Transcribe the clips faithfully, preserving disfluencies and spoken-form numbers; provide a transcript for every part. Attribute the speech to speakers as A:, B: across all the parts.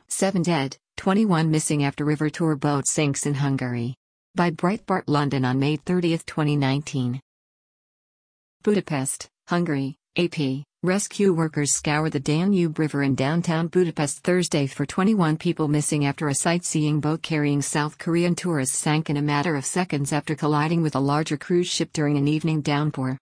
A: Seven dead, twenty-one missing after river tour boat sinks in Hungary. By Breitbart London on May thirtieth, twenty nineteen. Budapest, Hungary, A P. Rescue workers scour the Danube River in downtown Budapest Thursday for twenty-one people missing after a sightseeing boat carrying South Korean tourists sank in a matter of seconds after colliding with a larger cruise ship during an evening downpour.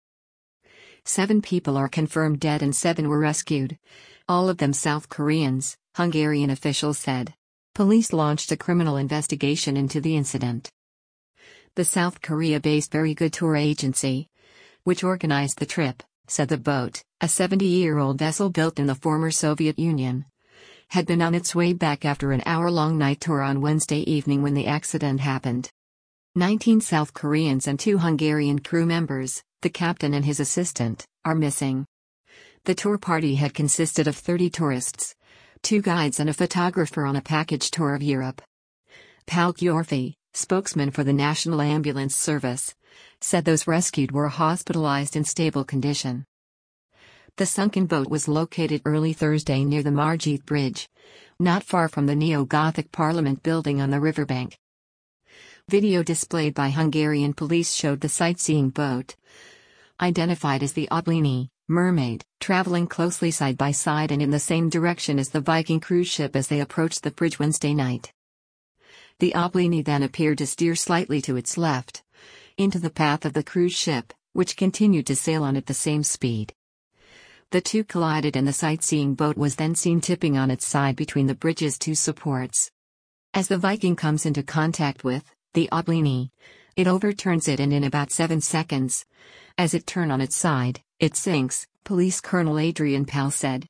A: Seven people are confirmed dead and seven were rescued. All of them South Koreans, Hungarian officials said. Police launched a criminal investigation into the incident. The South Korea-based Very Good Tour Agency, which organized the trip, said the boat, a seventy-year-old vessel built in the former Soviet Union, had been on its way back after an hour-long night tour on Wednesday evening when the accident happened. Nineteen South Koreans and two Hungarian crew members, the captain and his assistant, are missing. The tour party had consisted of thirty tourists, two guides and a photographer on a package tour of Europe. Palk Yorfi, spokesman for the National Ambulance Service, said those rescued were hospitalized in stable condition. The sunken boat was located early Thursday near the Margit Bridge, not far from the neo-Gothic Parliament building on the riverbank. Video displayed by Hungarian police showed the sightseeing boat, identified as the Oblini Mermaid, traveling closely side by side and in the same direction as the Viking cruise ship as they approached the bridge Wednesday night. The Oblini then appeared to steer slightly to its left, into the path of the cruise ship, which continued to sail on at the same speed. The two collided and the sightseeing boat was then seen tipping on its side between the bridge's two supports. As the Viking comes into contact with the Oblini, it overturns it and in about seven seconds, as it turns on its side, it sinks, Police Colonel Adrian Pal said.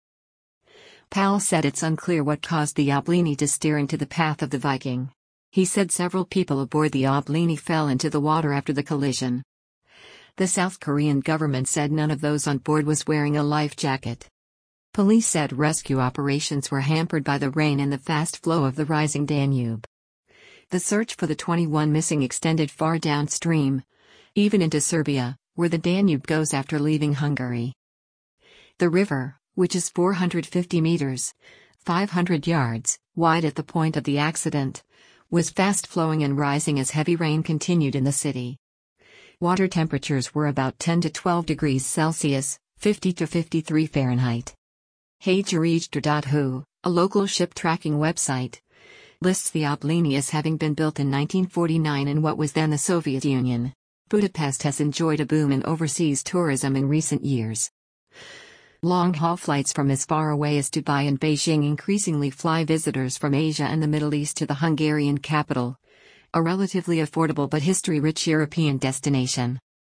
A: Pal said it's unclear what caused the Oblini to steer into the path of the Viking. He said several people aboard the Oblini fell into the water after the collision. The South Korean government said none of those on board was wearing a life jacket. Police said rescue operations were hampered by the rain and the fast flow of the rising Danube. The search for the twenty-one missing extended far downstream, even into Serbia, where the Danube goes after leaving Hungary. The river, which is four hundred fifty meters, five hundred yards, wide at the point of the accident, was fast flowing and rising as heavy rain continued in the city. Water temperatures were about ten to twelve degrees Celsius, fifty to fifty-three Fahrenheit. Hageregister dot h u, a local ship tracking website, lists the Oblini as having been built in nineteen forty-nine in what was then the Soviet Union. Budapest has enjoyed a boom in overseas tourism in recent years. Long-haul flights from as far away as Dubai and Beijing increasingly fly visitors from Asia and the Middle East to the Hungarian capital, a relatively affordable but history-rich European destination.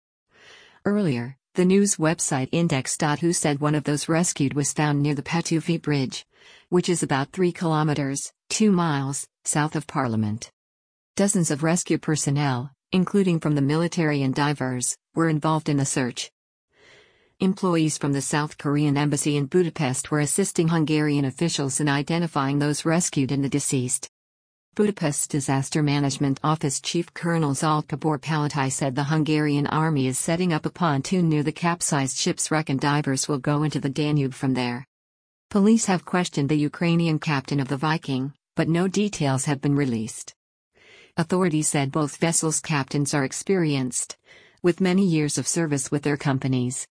A: Earlier, the news website index dot h u said one of those rescued was found near the Pétőfi Bridge, which is about three kilometers, two miles, south of Parliament. Dozens of rescue personnel, including from the military and divers, were involved in the search. Employees from the South Korean embassy in Budapest were assisting Hungarian officials in identifying those rescued and the deceased. Budapest's Disaster Management Office Chief Colonel Zsoltibor Palatai said the Hungarian army is setting up a pontoon near the capsized ship's wreck and divers will go into the Danube from there. Police have questioned the Ukrainian captain of the Viking, but no details have been released. Authorities said both vessels' captains are experienced, with many years of service with their companies.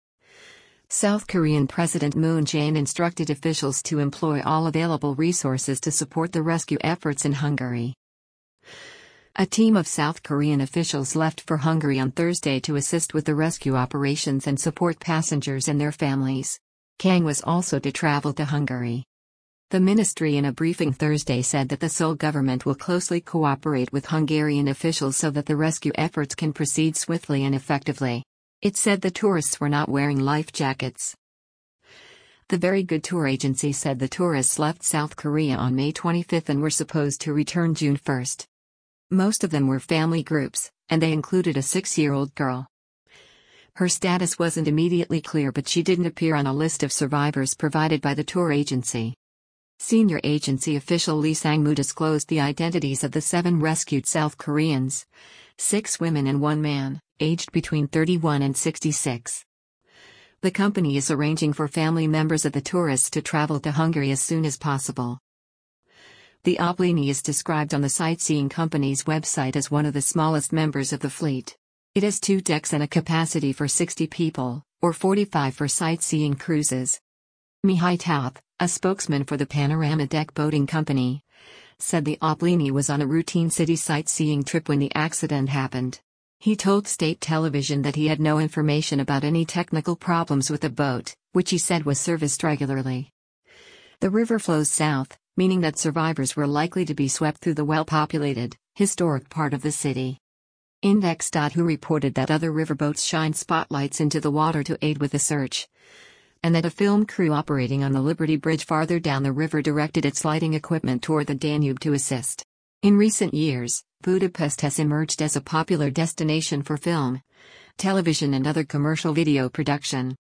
A: South Korean President Moon Jae-in instructed officials to employ all available resources to support the rescue efforts in Hungary. A team of South Korean officials left for Hungary on Thursday to assist with the rescue operations and support passengers and their families. Kang was also to travel to Hungary. The ministry in a briefing Thursday said that the Seoul government will closely cooperate with Hungarian officials so that the rescue efforts can proceed swiftly and effectively. It said the tourists were not wearing life jackets. The Very Good Tour Agency said the tourists left South Korea on May twenty-fifth and were supposed to return June first. Most of them were family groups, and they included a six-year-old girl. Her status wasn't immediately clear, but she didn't appear on a list of survivors provided by the tour agency. Senior agency official Lee Sang-moo disclosed the identities of the seven rescued South Koreans, six women and one man, aged between thirty-one and sixty-six. The company is arranging for family members of the tourists to travel to Hungary as soon as possible. The Oblini is described on the sightseeing company's website as one of the smallest members of the fleet. It has two decks and a capacity for sixty people, or forty-five for sightseeing cruises. Mihai Taup, a spokesman for the Panorama Deck Boating Company, said the Oblini was on a routine city sightseeing trip when the accident happened. He told state television that he had no information about any technical problems with the boat, which he said was serviced regularly. The river flows south, meaning that survivors were likely to be swept through the well-populated, historic part of the city. Index dot h u reported that other riverboats shined spotlights into the water to aid with the search, and that a film crew operating on the Liberty Bridge farther down the river directed its lighting equipment toward the Danube to assist. In recent years, Budapest has emerged as a popular destination for film, television and other commercial video production.